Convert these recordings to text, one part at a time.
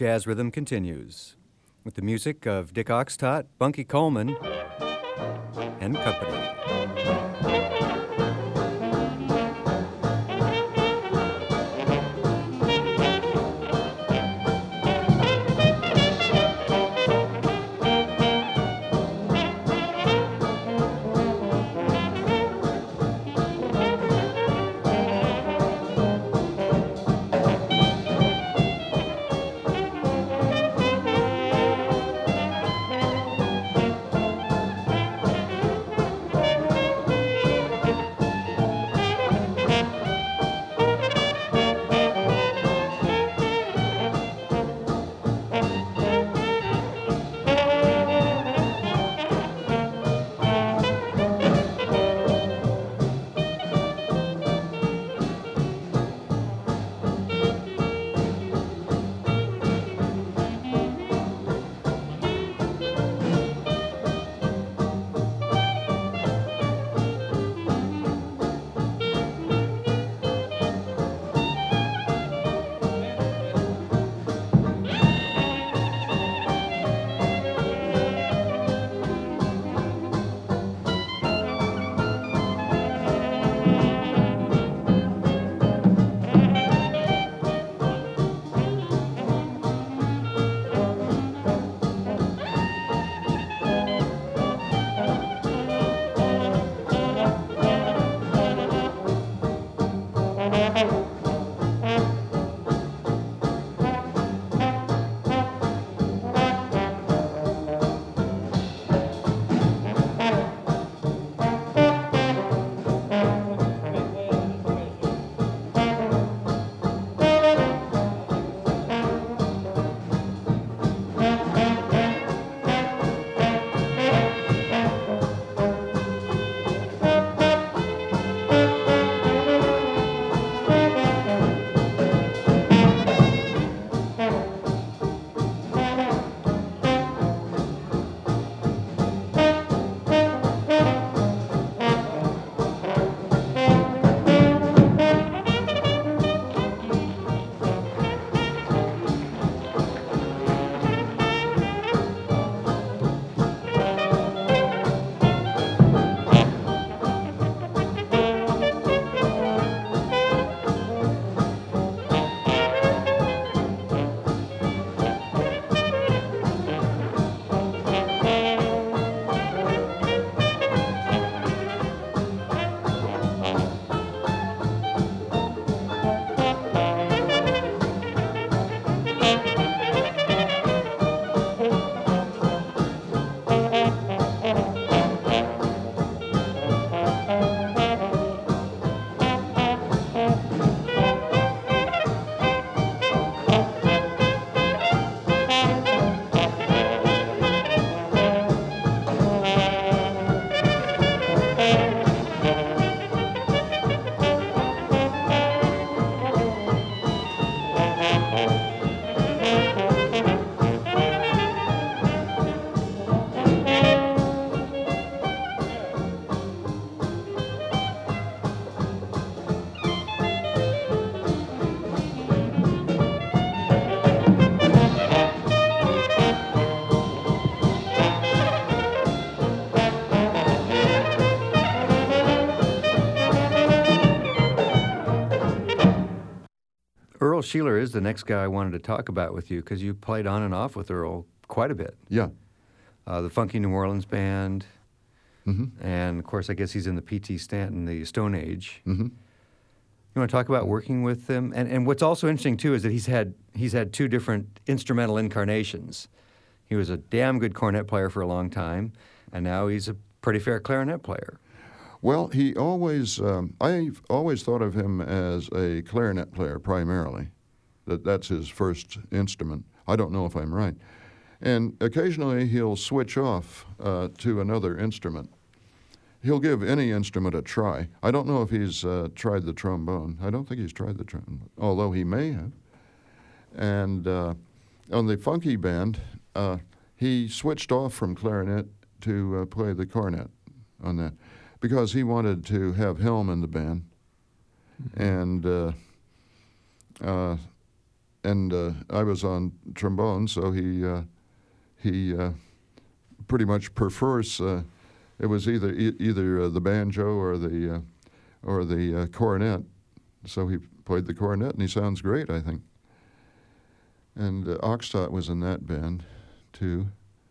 Jazz Rhythm continues with the music of Dick Oxtott, Bunky Coleman, and company. Earl Sheeler is the next guy I wanted to talk about with you because you played on and off with Earl quite a bit. Yeah. The Funky New Orleans Band, Mm-hmm. and of course I guess he's in the P.T. Stanton, the Stone Age. Mm-hmm. You want to talk about working with him? And what's also interesting too is that he's had two different instrumental incarnations. He was a damn good cornet player for a long time, and now he's a pretty fair clarinet player. Well, he always, I've always thought of him as a clarinet player primarily. That's his first instrument. I don't know if I'm right. And occasionally he'll switch off to another instrument. He'll give any instrument a try. I don't know if he's tried the trombone. I don't think he's tried the trombone, although he may have. And on the Funky Band, he switched off from clarinet to play the cornet on that, because he wanted to have Helm in the band. Mm-hmm. And and I was on trombone, so he pretty much prefers. It was either the banjo or the cornet. So he played the cornet, and he sounds great, I think. And Oxtott was in that band too.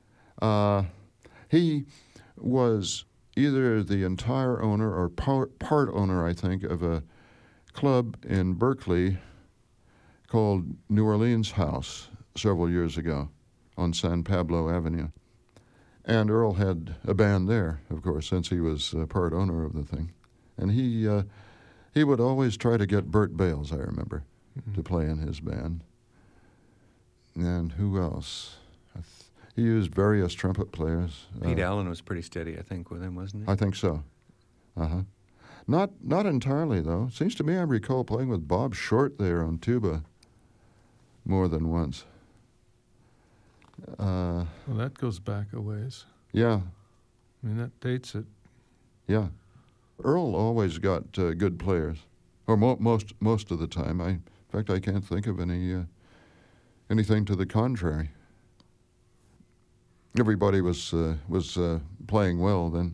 He was either the entire owner or part owner, I think, of a club in Berkeley called New Orleans House several years ago on San Pablo Avenue. And Earl had a band there, of course, since he was part owner of the thing. And he would always try to get Bert Bales, I remember, to play in his band. And who else? He used various trumpet players. Pete Allen was pretty steady, I think, with him, wasn't he? I think so. Uh-huh. Not entirely, though. Seems to me I recall playing with Bob Short there on tuba more than once. Well, that goes back a ways. Yeah. I mean, that dates it. Yeah. Earl always got good players, or most of the time. In fact, I can't think of anything to the contrary. Everybody was playing well then.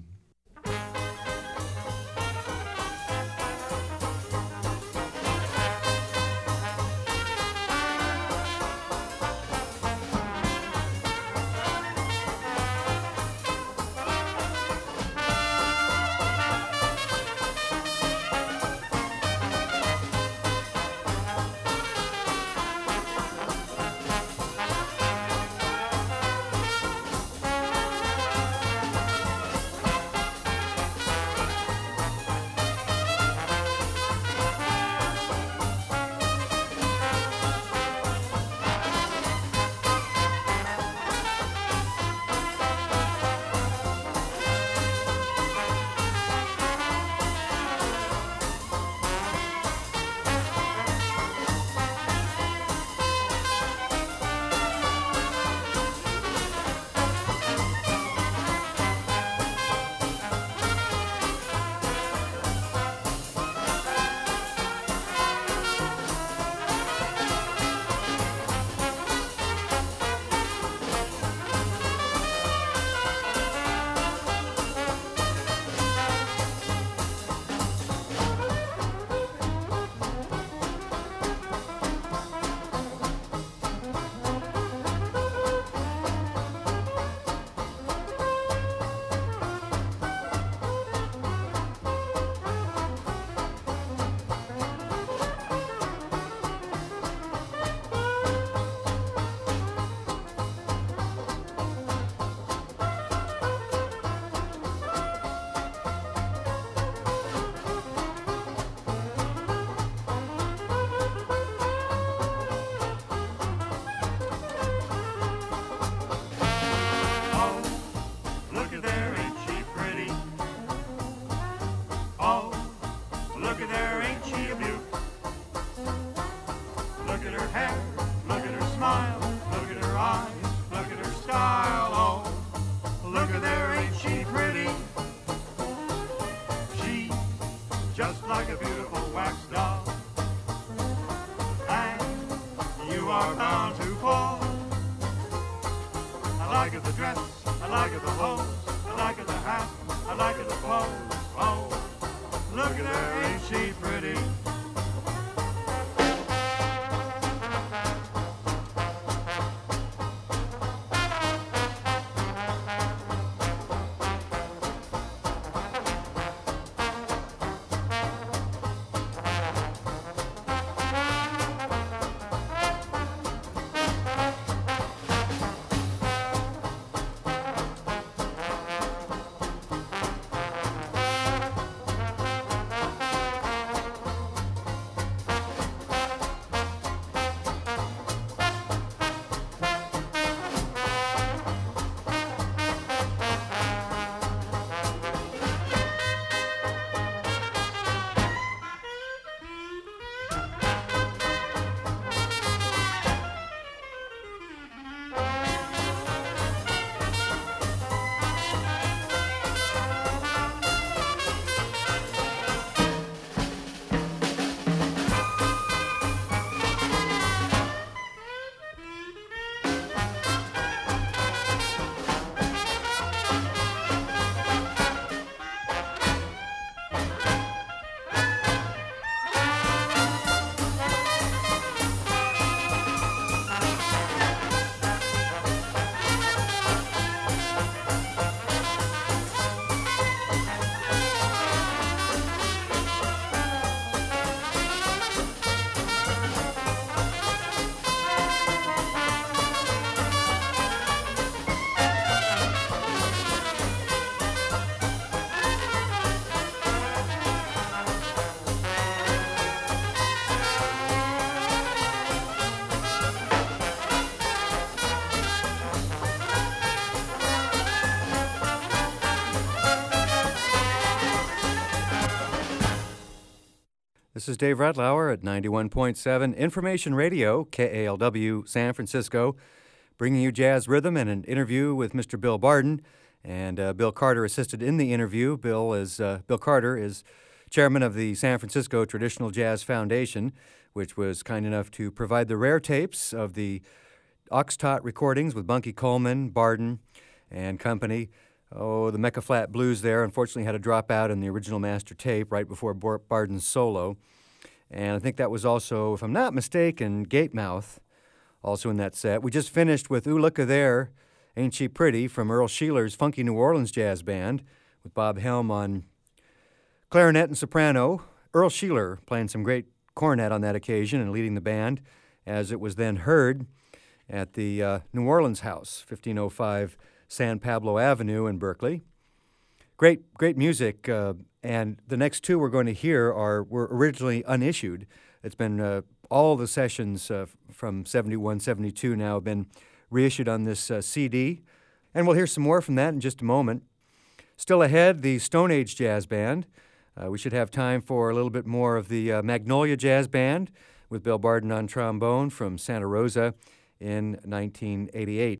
This is Dave Redlauer at 91.7 Information Radio, KALW, San Francisco, bringing you jazz rhythm and an interview with Mr. Bill Barden. And Bill Carter assisted in the interview. Bill Carter is chairman of the San Francisco Traditional Jazz Foundation, which was kind enough to provide the rare tapes of the Oxtot recordings with Bunky Coleman, Barden, and company. Oh, the Mecca Flat Blues there unfortunately had to drop out in the original master tape right before Barden's solo. And I think that was also, if I'm not mistaken, Gatemouth also in that set. We just finished with Ooh Looka There, Ain't She Pretty from Earl Sheeler's Funky New Orleans Jazz Band with Bob Helm on clarinet and soprano. Earl Sheeler playing some great cornet on that occasion and leading the band as it was then heard at the New Orleans House, 1505 San Pablo Avenue in Berkeley. Great music, and the next two we're going to hear were originally unissued. It's been all the sessions from 71, 72 now have been reissued on this CD, and we'll hear some more from that in just a moment. Still ahead, the Stone Age Jazz Band. We should have time for a little bit more of the Magnolia Jazz Band with Bill Barden on trombone from Santa Rosa in 1988.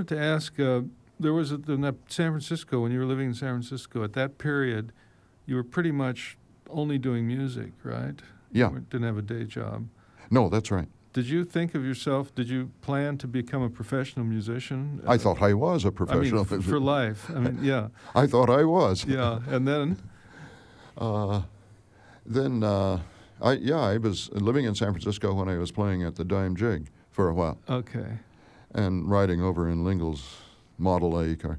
wanted to ask, there was in that San Francisco, when you were living in San Francisco, at that period, you were pretty much only doing music, right? Yeah. You didn't have a day job. No, that's right. Did you think of yourself, did you plan to become a professional musician? I thought I was a I professional. mean, for life. I mean, yeah. I thought I was. Yeah, and then? Then I was living in San Francisco when I was playing at the Dime Jig for a while Okay. and riding over in Lingle's Model A car.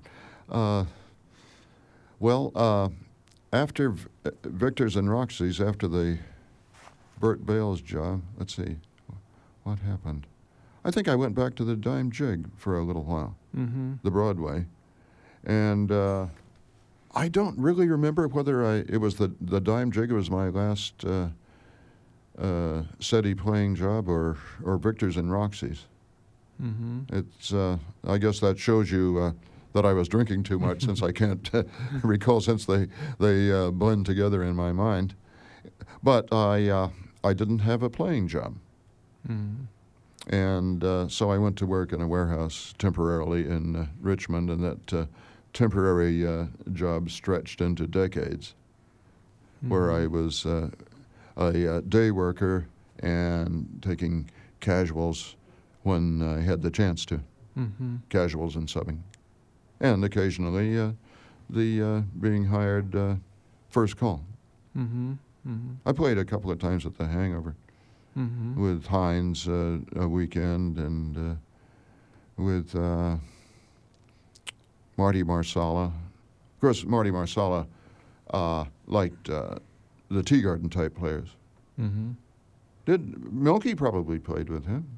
After Victor's and Roxy's, after the Burt Bales job, let's see, what happened? I think I went back to the Dime Jig for a little while, the Broadway, and I don't really remember whether it was the Dime Jig. It was my last SETI playing job, or Victor's and Roxy's. It's I guess that shows you that I was drinking too much, since I can't recall, since they blend together in my mind. But I didn't have a playing job. And so I went to work in a warehouse temporarily in Richmond, and that temporary job stretched into decades, where I was a day worker and taking casuals when I had the chance to, casuals and subbing, and occasionally the being hired first call. I played a couple of times at the Hangover with Hines a weekend, and with Marty Marsala. Of course, Marty Marsala liked the Tea Garden type players. Did Milky probably played with him?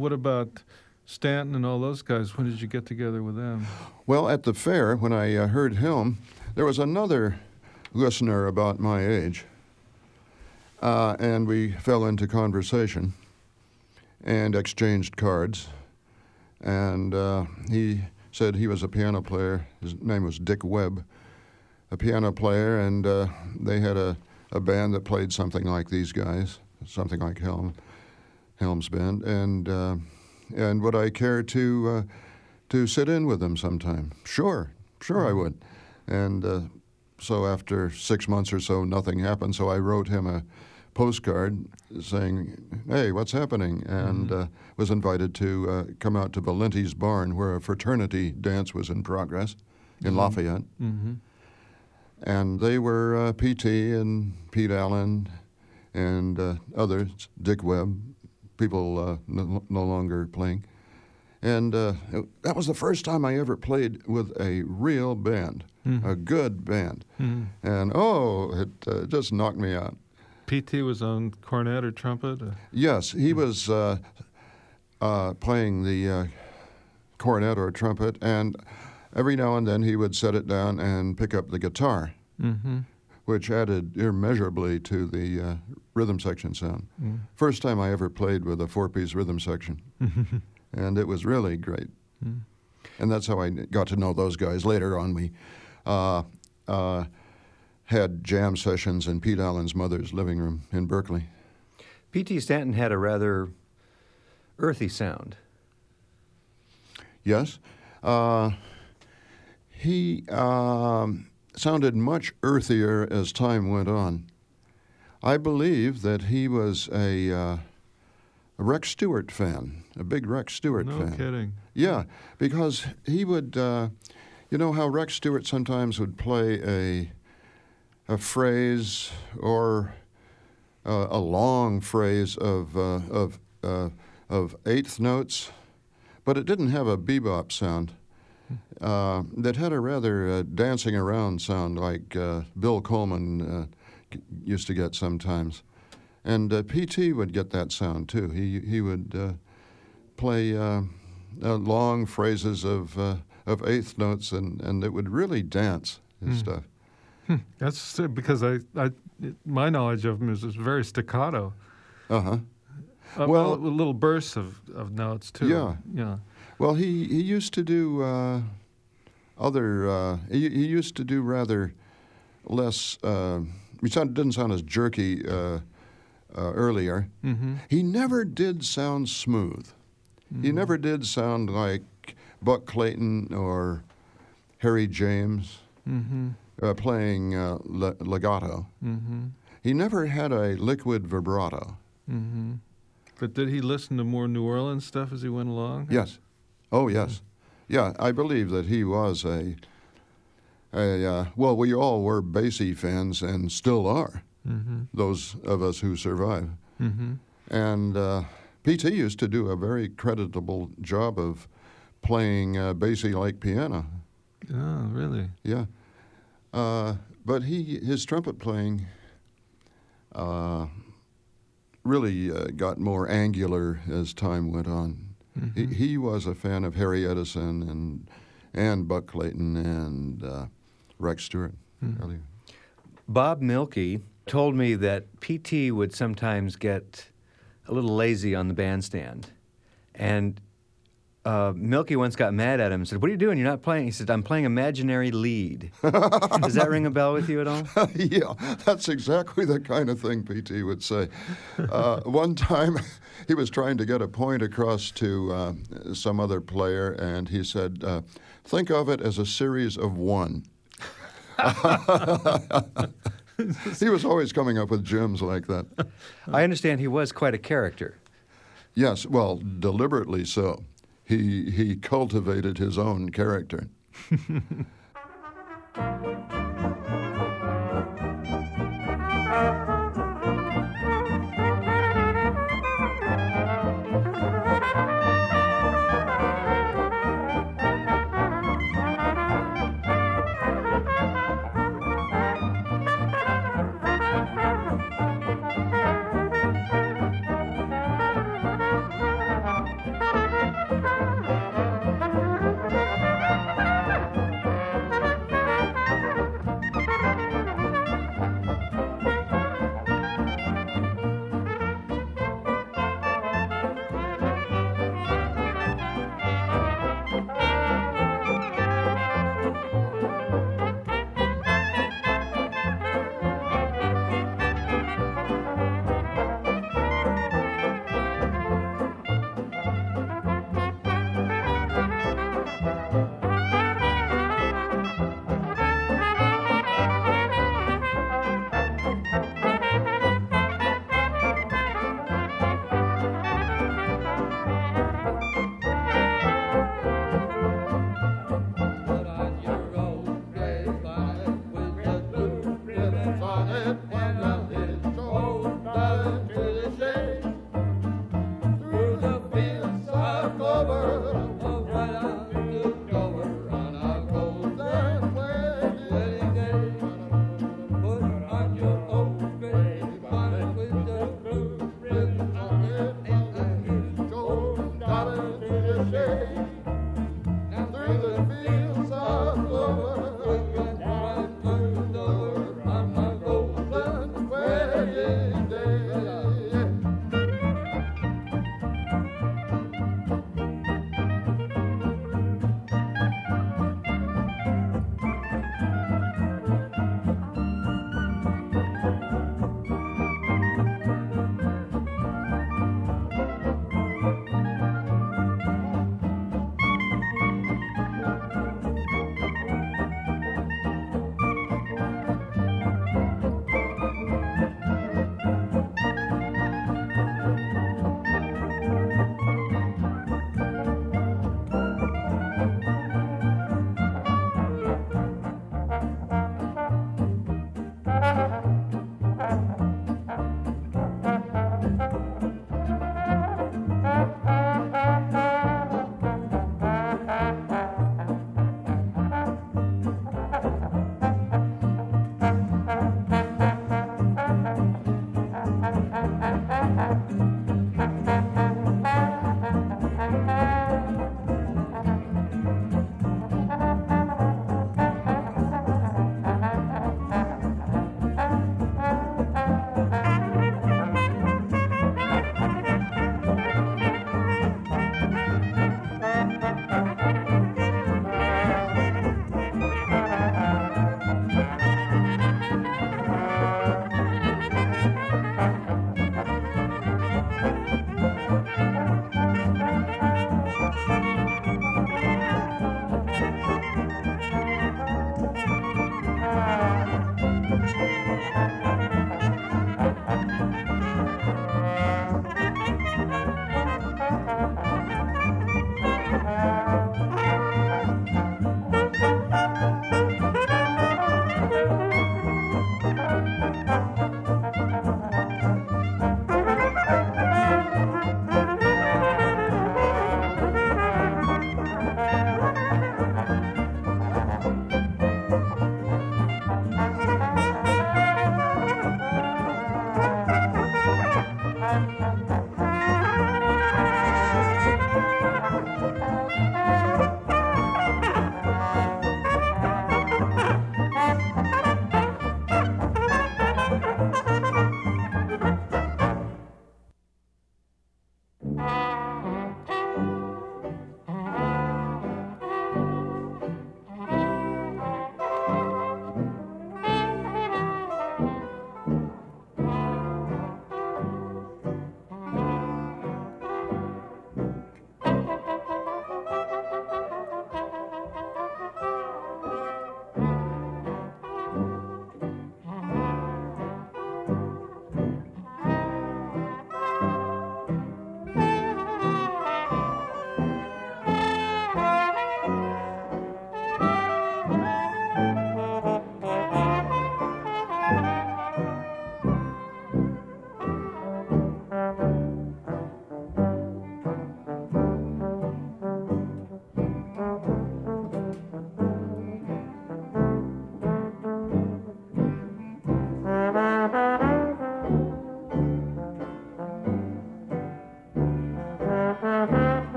what about Stanton and all those guys? When did you get together with them? Well, at the fair, when I heard him, there was another listener about my age, and we fell into conversation and exchanged cards. And he said he was a piano player. His name was Dick Webb, a piano player, and they had a band that played something like these guys, something like Helm's Band, and would I care to sit in with them sometime? Sure I would. And so after 6 months or so, nothing happened. So I wrote him a postcard saying, "Hey, what's happening?" And was invited to come out to Valenti's Barn, where a fraternity dance was in progress in Lafayette. Mm-hmm. And they were P.T. and Pete Allen and others, Dick Webb, people no longer playing. And that was the first time I ever played with a real band, a good band. And, it just knocked me out. P.T. was on cornet or trumpet? Yes, he was playing the cornet or trumpet, and every now and then he would set it down and pick up the guitar, which added immeasurably to the rhythm section sound. First time I ever played with a four-piece rhythm section, and it was really great. And that's how I got to know those guys. Later on, we had jam sessions in Pete Allen's mother's living room in Berkeley. P.T. Stanton had a rather earthy sound. Yes. He sounded much earthier as time went on. I believe that he was a Rex Stewart fan, a big Rex Stewart fan. No kidding. Yeah, because he would, you know how Rex Stewart sometimes would play a phrase or a long phrase of eighth notes, but it didn't have a bebop sound. That had a rather dancing around sound like Bill Coleman used to get sometimes. And P.T. would get that sound too. He would play long phrases of eighth notes, and it would really dance his stuff. That's because my knowledge of him is very staccato. Well, little bursts of notes too. Yeah. Well, he used to do he used to do rather less. He didn't sound as jerky earlier. He never did sound smooth. He never did sound like Buck Clayton or Harry James playing legato. He never had a liquid vibrato. But did he listen to more New Orleans stuff as he went along? Yes. Oh, yes. Yeah, I believe that he was well, we all were Basie fans and still are, those of us who survive. And P.T. used to do a very creditable job of playing Basie-like piano. Oh, really? Yeah. But his trumpet playing really got more angular as time went on. He was a fan of Harry Edison and Buck Clayton and Rex Stewart. Bob Milkey told me that P.T. would sometimes get a little lazy on the bandstand. And Milkey once got mad at him and said, "What are you doing? You're not playing." He said, "I'm playing imaginary lead." Does that ring a bell with you at all? Yeah, that's exactly the kind of thing P.T. would say. One time he was trying to get a point across to some other player, and he said, "Think of it as a series of one." He was always coming up with gems like that. I understand he was quite a character. Yes, well, deliberately so. He cultivated his own character.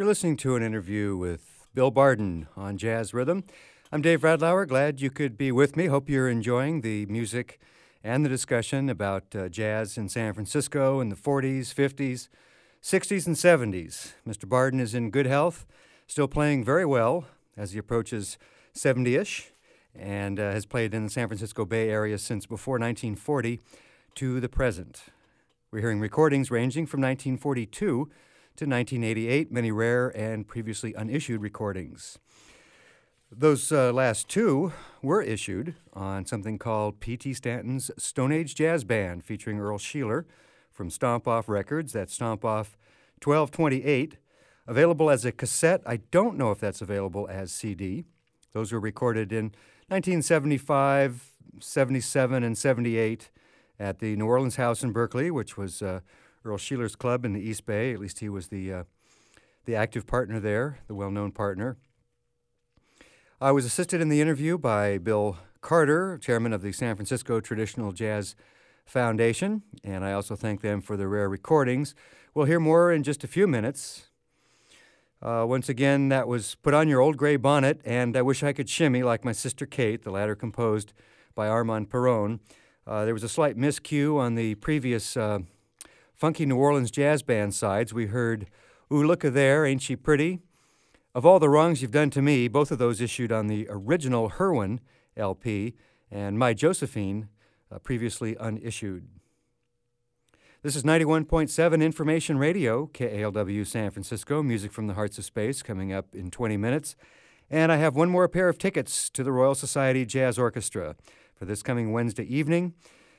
You're listening to an interview with Bill Barden on Jazz Rhythm. I'm Dave Radlauer. Glad you could be with me. Hope you're enjoying the music and the discussion about jazz in San Francisco in the 40s, 50s, 60s, and 70s. Mr. Barden is in good health, still playing very well as he approaches 70-ish, and has played in the San Francisco Bay Area since before 1940 to the present. We're hearing recordings ranging from 1942 to 1988, many rare and previously unissued recordings. Those last two were issued on something called P.T. Stanton's Stone Age Jazz Band, featuring Earl Sheeler from Stomp Off Records. That's Stomp Off 1228, available as a cassette. I don't know if that's available as CD. Those were recorded in 1975, 77, and 78 at the New Orleans House in Berkeley, which was Earl Sheeler's club in the East Bay. At least he was the active partner there, the well-known partner. I was assisted in the interview by Bill Carter, chairman of the San Francisco Traditional Jazz Foundation, and I also thank them for the rare recordings. We'll hear more in just a few minutes. Once again, that was Put On Your Old Gray Bonnet and I Wish I Could Shimmy Like My Sister Kate, the latter composed by Armand Perron. There was a slight miscue on the previous Funky New Orleans Jazz Band sides. We heard Ooh, Look-a There, Ain't She Pretty? Of All the Wrongs You've Done to Me, both of those issued on the original Herwin LP, and My Josephine, previously unissued. This is 91.7 Information Radio, KALW San Francisco, music from the hearts of space, coming up in 20 minutes. And I have one more pair of tickets to the Royal Society Jazz Orchestra for this coming Wednesday evening,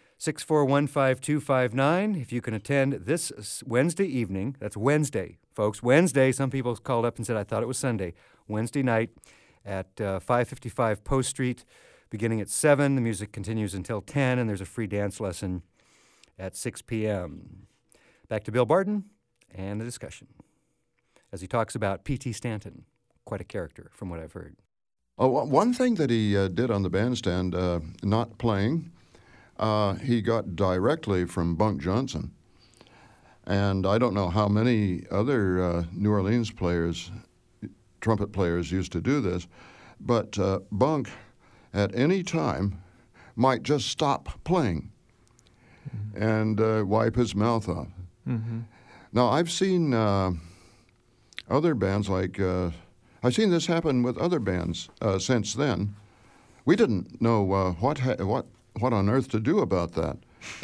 6415259. If you can attend this Wednesday evening, that's Wednesday, folks, Wednesday. Some people called up and said, I thought it was Sunday. Wednesday night at 555 Post Street, beginning at 7. The music continues until 10, and there's a free dance lesson at 6 p.m. Back to Bill Barden and the discussion as he talks about P.T. Stanton, quite a character from what I've heard. Oh, one thing that he did on the bandstand, not playing, he got directly from Bunk Johnson. And I don't know how many other New Orleans players, trumpet players, used to do this, but Bunk, at any time, might just stop playing and wipe his mouth off. Mm-hmm. Now, I've seen other bands like, I've seen this happen with other bands since then. We didn't know what on earth to do about that.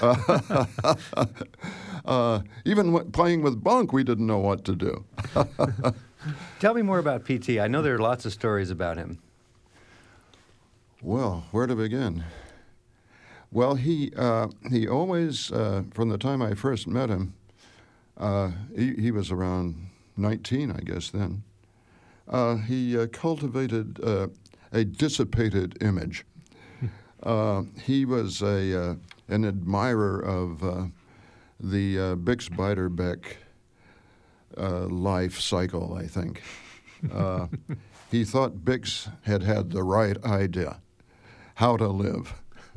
Even playing with Bunk, we didn't know what to do. Tell me more about P.T. I know there are lots of stories about him. Well, where to begin? Well, he always, from the time I first met him, he was around 19, I guess then, he cultivated a dissipated image. He was an admirer of the Bix Beiderbecke life cycle, I think. He thought Bix had the right idea, how to live.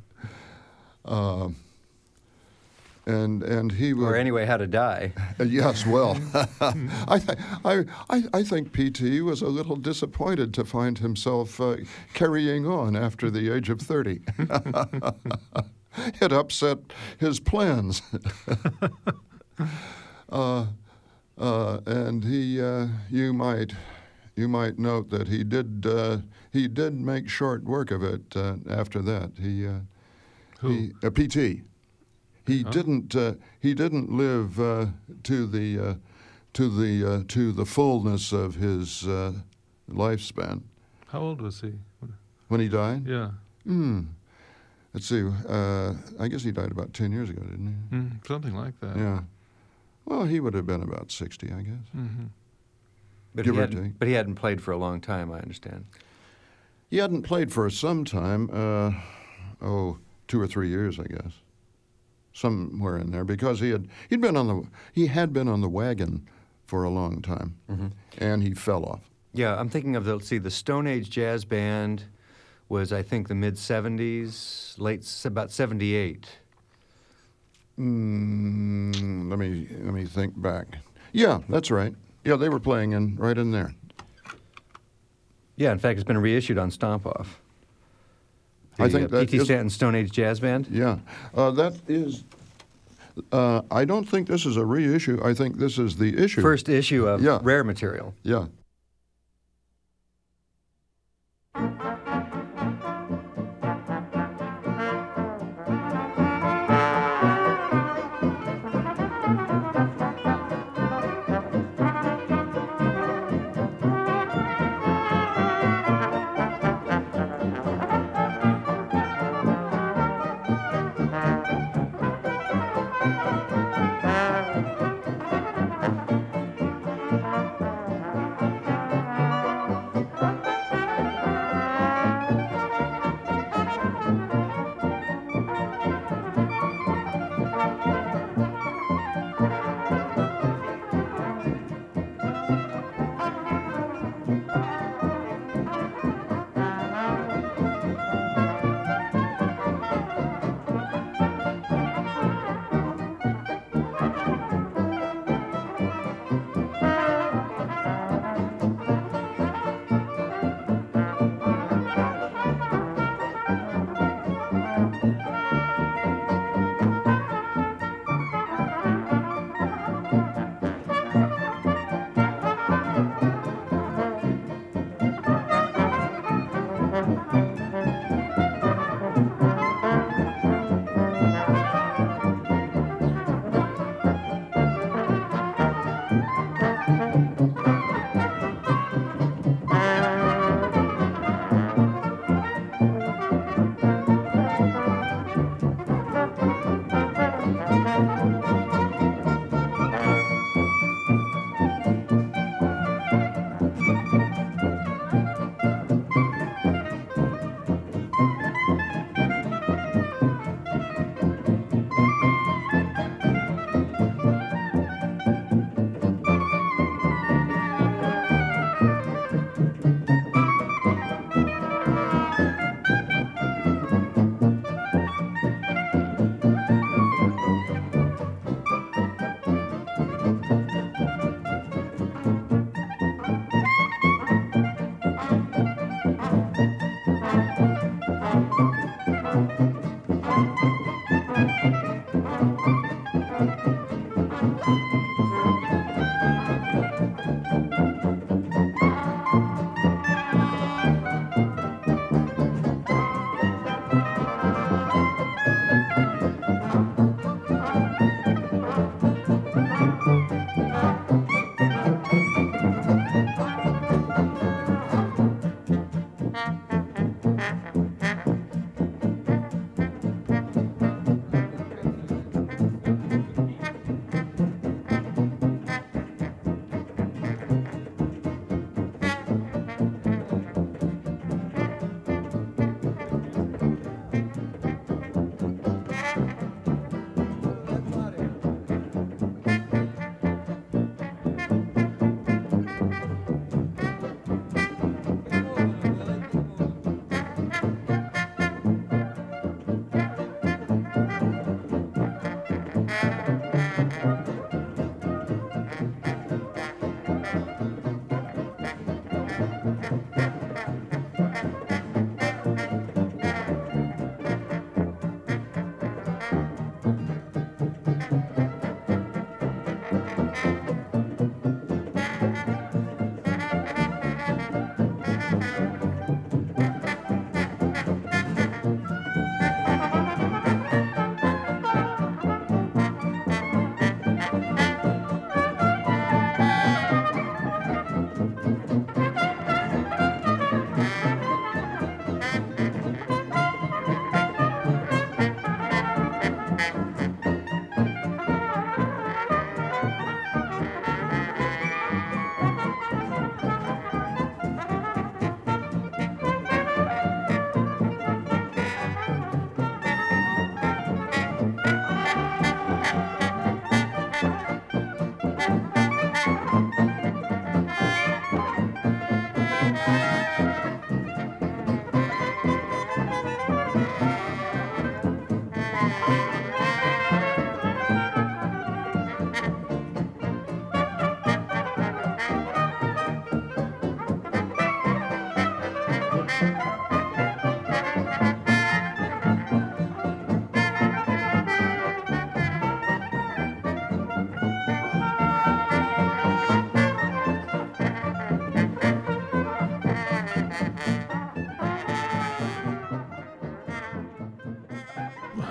And he would, or anyway, how to die. Yes, well, I think P.T. was a little disappointed to find himself carrying on after the age of 30. It upset his plans. And you might note that he did make short work of it after that. P.T. He didn't live to the fullness of his lifespan. How old was he when he died? Yeah. Let's see. I guess he died about 10 years ago, didn't he? Something like that. Yeah. Well, he would have been about 60, I guess. Mm-hmm. But he hadn't played for a long time, I understand. He hadn't played for some time. 2 or 3 years, I guess. Somewhere in there, because he had been on the wagon for a long time, mm-hmm. and he fell off. Yeah, I'm thinking of the Stone Age Jazz Band was, I think, the mid-'70s, about 78. Let me think back. Yeah, that's right. Yeah, they were playing right in there. Yeah, in fact, it's been reissued on Stomp Off. I think that P.T. is- Stanton Stone Age Jazz Band. Yeah, that is. I don't think this is a reissue. I think this is the issue. First issue of Yeah. Rare Material. Yeah.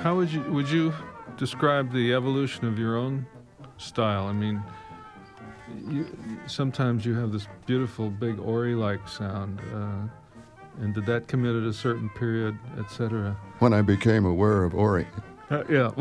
How would you describe the evolution of your own style? I mean, sometimes you have this beautiful big Ori-like sound, and did that come in at a certain period, etc.? When I became aware of Ori. Yeah.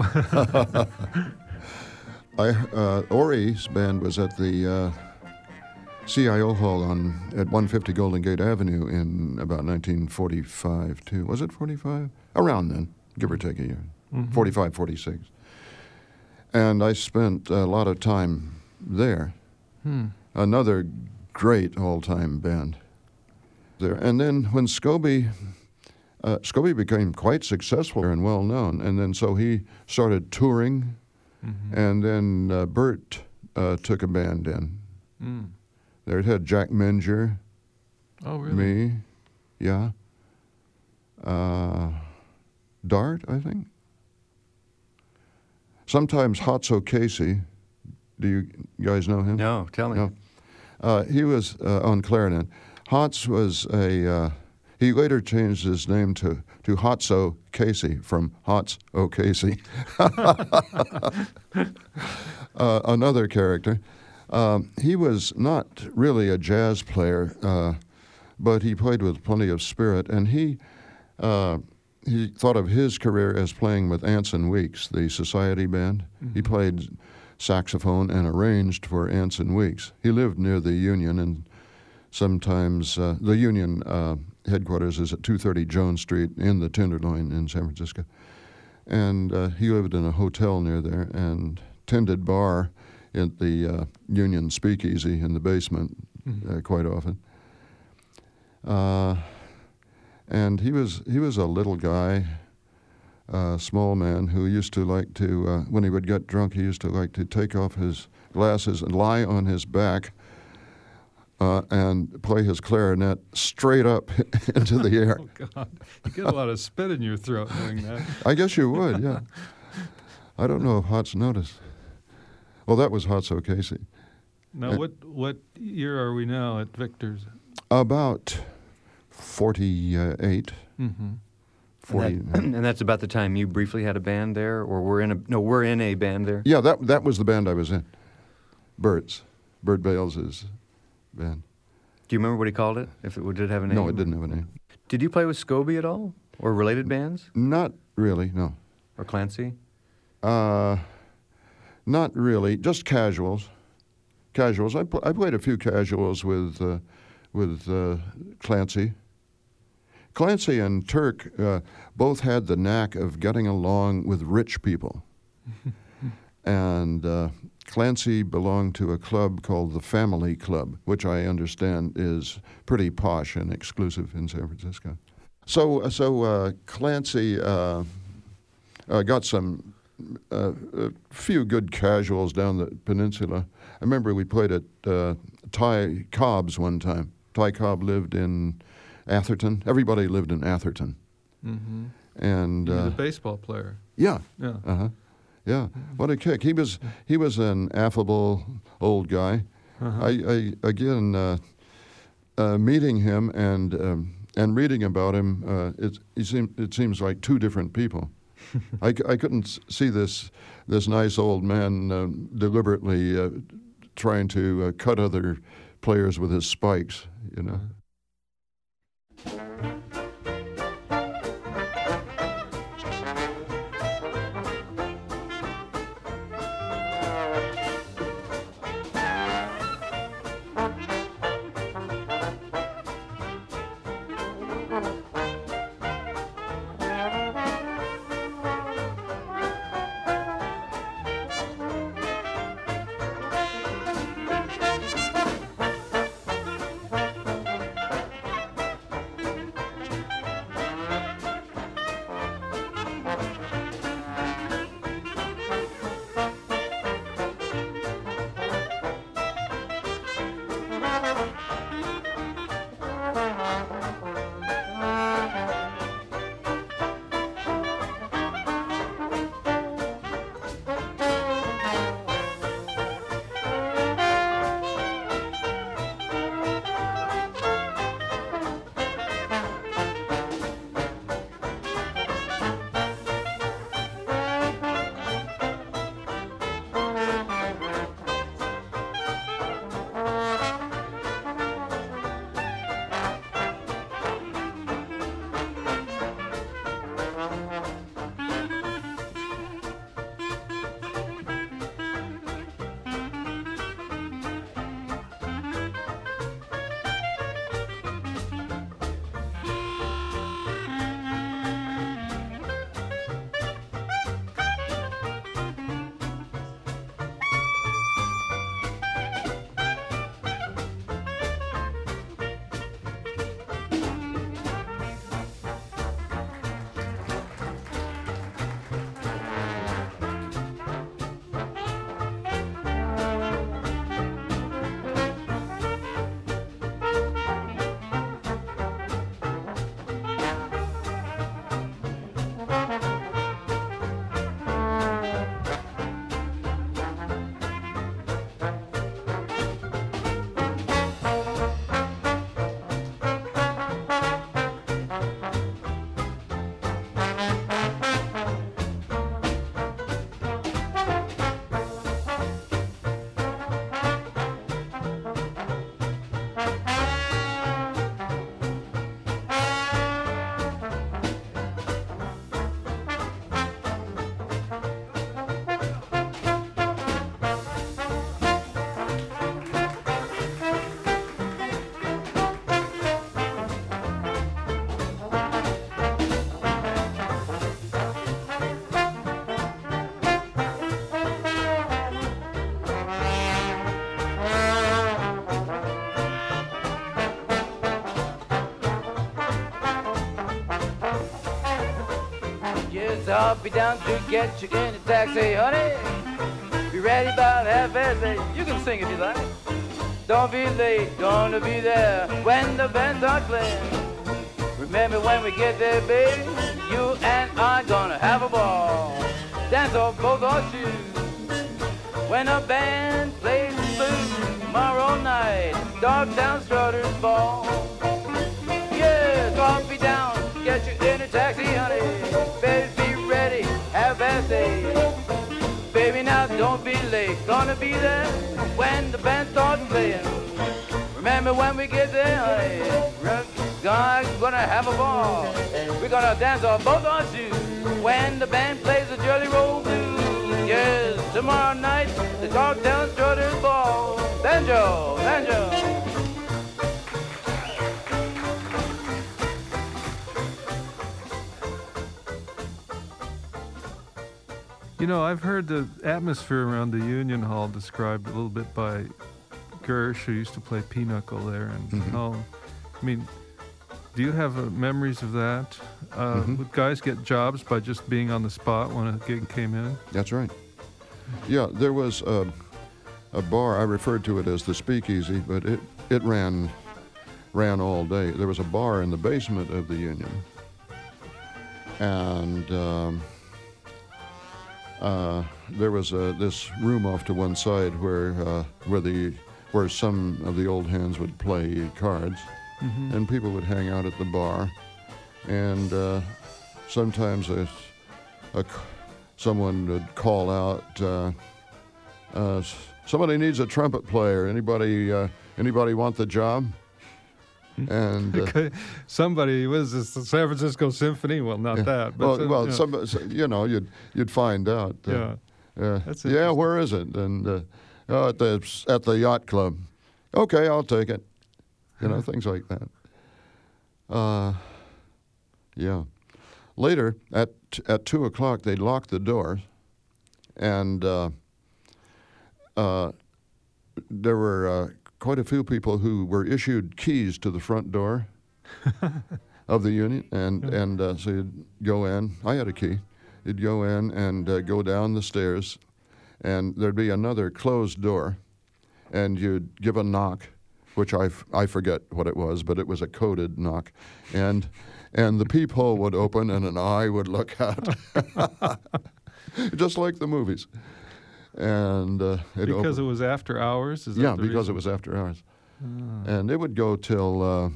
Ori's band was at the CIO Hall at 150 Golden Gate Avenue in about 1945, too. Was it 45? Around then, give or take a year. 45, 46. And I spent a lot of time there. Another great all-time band there. And then when Scobie became quite successful and well-known, and then so he started touring, and then Bert took a band in. There it had Jack Menger, Oh, really? me, yeah, Dart, I think. Sometimes Hotso Casey. Do you guys know him? No, tell me. No. He was on clarinet. Hots was he later changed his name to Hotso Casey from Hots O'Casey. Another character. He was not really a jazz player, but he played with plenty of spirit, and he thought of his career as playing with Anson Weeks, the Society Band. He played saxophone and arranged for Anson Weeks. He lived near the Union, and sometimes the Union headquarters is at 230 Jones Street in the Tenderloin in San Francisco. And he lived in a hotel near there and tended bar at the Union Speakeasy in the basement quite often. And he was a little guy, small man who used to like to, when he would get drunk, he used to like to take off his glasses and lie on his back and play his clarinet straight up into the air. Oh, God. You get a lot of spit in your throat doing that. I guess you would, yeah. I don't know if Hots noticed. Well, that was Hotso Casey. Now, what year are we now at Victor's? About 48. 40. And that's about the time you briefly had a band there, or we're in a band there. Yeah, that was the band I was in. Bert Bales' band. Do you remember what he called it? Did it have a name? No, it didn't have a name. Did you play with Scobie at all, or related bands, Not really, no. or Clancy? Not really, just casuals. Casuals. I played a few casuals with Clancy. Clancy and Turk both had the knack of getting along with rich people. And Clancy belonged to a club called the Family Club, which I understand is pretty posh and exclusive in San Francisco. So Clancy got some a few good casuals down the peninsula. I remember we played at Ty Cobb's one time. Ty Cobb lived in Atherton. Everybody lived in Atherton. Mm-hmm. And He was a baseball player. yeah, Yeah. yeah. What a kick! He was an affable old guy. I again meeting him and reading about him. It seems like two different people. I couldn't see this nice old man deliberately trying to cut other players with his spikes, you know. Yes, I'll be down to get you in a taxi, honey. Be ready about 8:30. You can sing if you like. Don't be late, gonna be there when the bands are playing. Remember when we get there, baby, you and I gonna have a ball. Dance on both our shoes. When a band plays the blues tomorrow night, Dogtown Strutter's Ball. Yes, I'll be down, get you in a taxi, honey. Baby, be ready, have that day. Baby, now don't be late, gonna be there when the band starts playing. Remember when we get there, honey, we're gonna have a ball. We're gonna dance on both our shoes when the band plays the Jelly Roll Blues. Yes, tomorrow night, the Dogtown Strutter's Ball. Banjo, banjo. You know, I've heard the atmosphere around the Union Hall described a little bit by Gersh, who used to play pinochle there and home. I mean, do you have memories of that? Would guys get jobs by just being on the spot when a gig came in? That's right. Yeah, there was a bar. I referred to it as the Speakeasy, but it ran all day. There was a bar in the basement of the Union, and there was this room off to one side where some of the old hands would play cards, and people would hang out at the bar, and sometimes someone would call out, somebody needs a trumpet player. Anybody want the job? And somebody, was this the San Francisco Symphony? Well, not that. But you'd find out. That's yeah, where is it? And at the yacht club. Okay, I'll take it. Things like that. Yeah. Later, at 2 o'clock, they'd lock the doors, and there were quite a few people who were issued keys to the front door of the Union, and so you'd go in. I had a key. You'd go in and go down the stairs, and there'd be another closed door, and you'd give a knock, which I forget what it was, but it was a coded knock, and the peephole would open and an eye would look out, just like the movies. And because it was after hours? Is that yeah, the because reason? it was after hours. And it would go till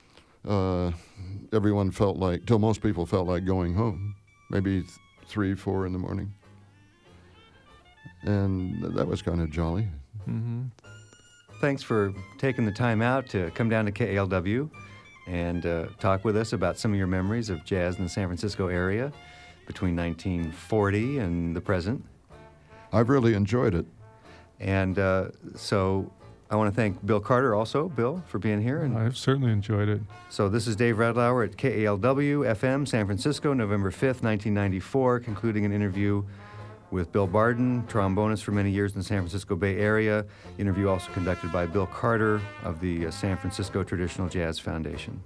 till most people felt like going home, maybe 3, 4 in the morning. And that was kind of jolly. Mm-hmm. Thanks for taking the time out to come down to KALW and talk with us about some of your memories of jazz in the San Francisco area between 1940 and the present. I've really enjoyed it. And so I want to thank Bill Carter also, Bill, for being here. And I've certainly enjoyed it. so this is Dave Radlauer at KALW FM San Francisco, November 5th, 1994, concluding an interview with Bill Barden, trombonist for many years in the San Francisco Bay Area. Interview also conducted by Bill Carter of the San Francisco Traditional Jazz Foundation.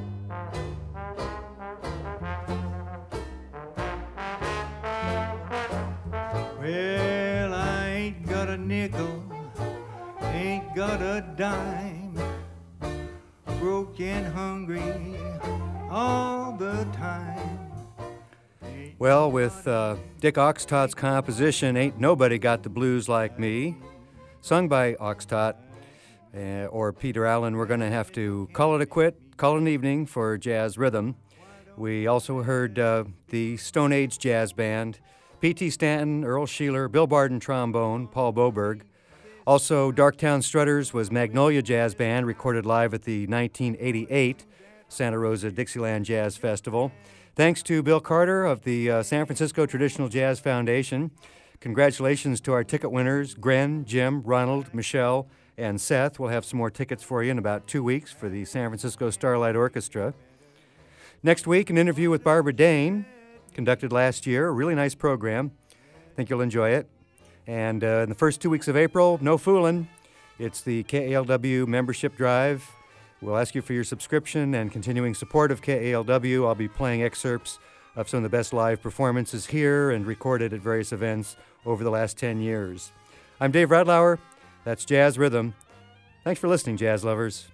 Well, I ain't got a nickel, ain't got a dime, broke and hungry all the time. Well, with Dick Oxtott's composition, Ain't Nobody Got the Blues Like Me, sung by Oxtott or Peter Allen, we're going to have to call it an evening for Jazz Rhythm. We also heard the Stone Age Jazz Band, P.T. Stanton, Earl Sheeler, Bill Barden trombone, Paul Boberg. Also, Darktown Strutters was Magnolia Jazz Band, recorded live at the 1988 Santa Rosa Dixieland Jazz Festival. Thanks to Bill Carter of the San Francisco Traditional Jazz Foundation. Congratulations to our ticket winners, Gren, Jim, Ronald, Michelle, and Seth. We'll have some more tickets for you in about 2 weeks for the San Francisco Starlight Orchestra. Next week, an interview with Barbara Dane, conducted last year. A really nice program. I think you'll enjoy it. And in the first 2 weeks of April, no fooling. It's the KALW membership drive. We'll ask you for your subscription and continuing support of KALW. I'll be playing excerpts of some of the best live performances here and recorded at various events over the last 10 years. I'm Dave Radlauer. That's Jazz Rhythm. Thanks for listening, jazz lovers.